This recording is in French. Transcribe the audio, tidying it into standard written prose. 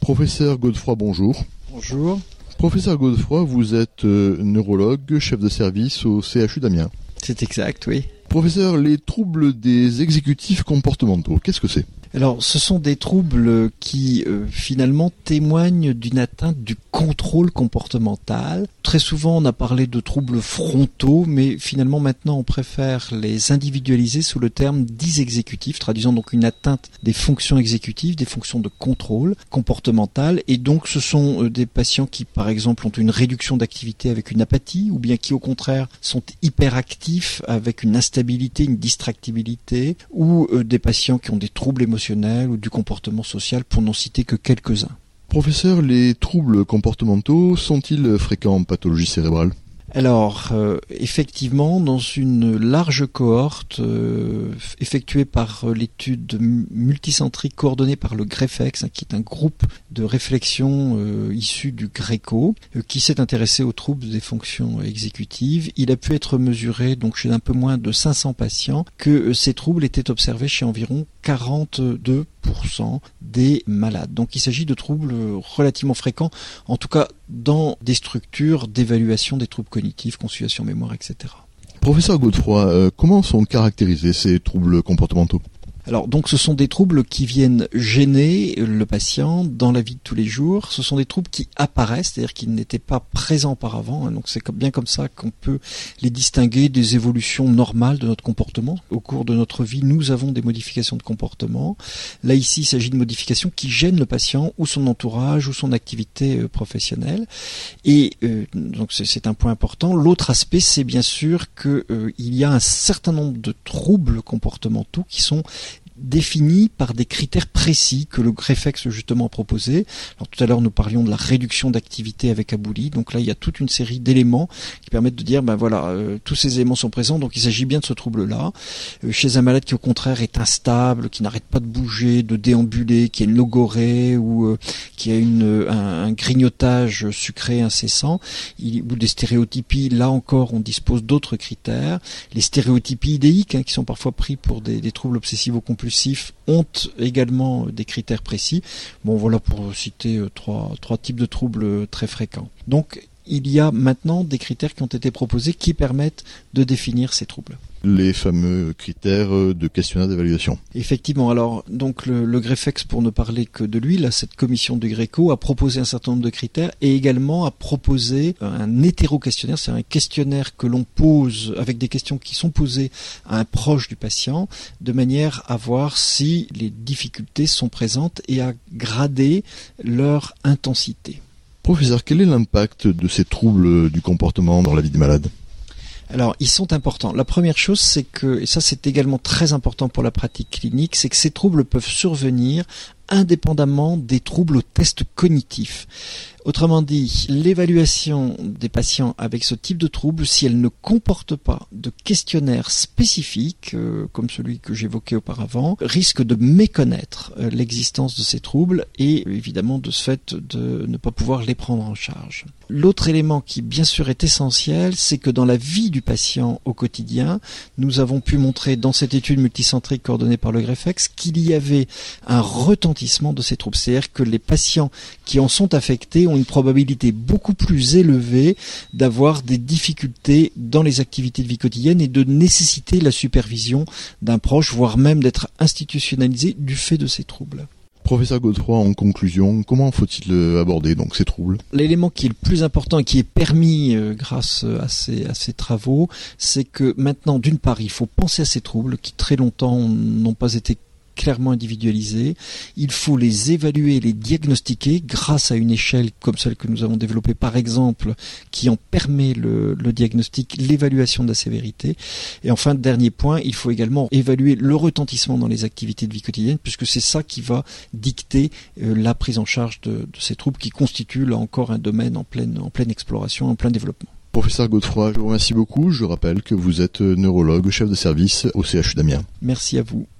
Professeur Godefroy, bonjour. Bonjour. Professeur Godefroy, vous êtes neurologue, chef de service au CHU d'Amiens. C'est exact, oui. Professeur, les troubles des exécutifs comportementaux, qu'est-ce que c'est ? Alors, ce sont des troubles qui, finalement, témoignent d'une atteinte du contrôle comportemental. Très souvent, on a parlé de troubles frontaux, mais finalement, maintenant, on préfère les individualiser sous le terme dysexécutif, traduisant donc une atteinte des fonctions exécutives, des fonctions de contrôle comportemental. Et donc, ce sont des patients qui, par exemple, ont une réduction d'activité avec une apathie, ou bien qui, au contraire, sont hyperactifs avec une instabilité, une distractibilité, ou des patients qui ont des troubles émotionnels ou du comportement social, pour n'en citer que quelques-uns. Professeur, les troubles comportementaux sont-ils fréquents en pathologie cérébrale ? Alors, effectivement, dans une large cohorte effectuée par l'étude multicentrique coordonnée par le GREFEX, qui est un groupe de réflexion issu du GRECO, qui s'est intéressé aux troubles des fonctions exécutives, il a pu être mesuré, donc chez un peu moins de 500 patients, que ces troubles étaient observés chez environ 42% des malades. Donc il s'agit de troubles relativement fréquents, en tout cas dans des structures d'évaluation des troubles cognitifs, conciliation mémoire, etc. Professeur Godefroy, comment sont caractérisés ces troubles comportementaux ? Alors donc ce sont des troubles qui viennent gêner le patient dans la vie de tous les jours. Ce sont des troubles qui apparaissent, c'est-à-dire qu'ils n'étaient pas présents auparavant. Donc c'est bien comme ça qu'on peut les distinguer des évolutions normales de notre comportement. Au cours de notre vie, nous avons des modifications de comportement. Là ici, il s'agit de modifications qui gênent le patient ou son entourage ou son activité professionnelle. Et donc c'est un point important. L'autre aspect, c'est bien sûr qu'il y a un certain nombre de troubles comportementaux qui sont définis par des critères précis que le GREFEX justement a proposé. Alors tout à l'heure nous parlions de la réduction d'activité avec aboulie, donc là il y a toute une série d'éléments qui permettent de dire tous ces éléments sont présents, donc il s'agit bien de ce trouble-là. Chez un malade qui au contraire est instable, qui n'arrête pas de bouger, de déambuler, qui a une logorrhée ou qui a un grignotage sucré incessant, ou des stéréotypies, là encore on dispose d'autres critères. Les stéréotypies idéiques qui sont parfois pris pour des troubles obsessivo-compulsifs ont également des critères précis. Bon, voilà pour citer trois types de troubles très fréquents. Donc, il y a maintenant des critères qui ont été proposés qui permettent de définir ces troubles. Les fameux critères de questionnaire d'évaluation. Effectivement, alors donc le GREFEX, pour ne parler que de lui, là, cette commission du GRECO a proposé un certain nombre de critères et également a proposé un hétéro-questionnaire, c'est un questionnaire que l'on pose avec des questions qui sont posées à un proche du patient, de manière à voir si les difficultés sont présentes et à grader leur intensité. Professeur, quel est l'impact de ces troubles du comportement dans la vie des malades ? Alors, ils sont importants. La première chose, c'est que, et ça c'est également très important pour la pratique clinique, c'est que ces troubles peuvent survenir indépendamment des troubles au test cognitif. Autrement dit, l'évaluation des patients avec ce type de trouble, si elle ne comporte pas de questionnaire spécifique, comme celui que j'évoquais auparavant, risque de méconnaître l'existence de ces troubles et évidemment de ce fait de ne pas pouvoir les prendre en charge. L'autre élément qui bien sûr est essentiel, c'est que dans la vie du patient au quotidien, nous avons pu montrer dans cette étude multicentrique coordonnée par le GREFEX qu'il y avait un retentissement de ces troubles. C'est-à-dire que les patients qui en sont affectés ont une probabilité beaucoup plus élevée d'avoir des difficultés dans les activités de vie quotidienne et de nécessiter la supervision d'un proche, voire même d'être institutionnalisé du fait de ces troubles. Professeur Godefroy, en conclusion, comment faut-il aborder donc ces troubles ? L'élément qui est le plus important et qui est permis grâce à ces travaux, c'est que maintenant, d'une part, il faut penser à ces troubles qui très longtemps n'ont pas été clairement individualisés. Il faut les évaluer, les diagnostiquer grâce à une échelle comme celle que nous avons développée par exemple, qui en permet le diagnostic, l'évaluation de la sévérité. Et enfin, dernier point, il faut également évaluer le retentissement dans les activités de vie quotidienne, puisque c'est ça qui va dicter la prise en charge de ces troubles qui constituent là encore un domaine en pleine exploration, en plein développement. Professeur Godefroy, je vous remercie beaucoup. Je rappelle que vous êtes neurologue, chef de service au CHU d'Amiens. Merci à vous.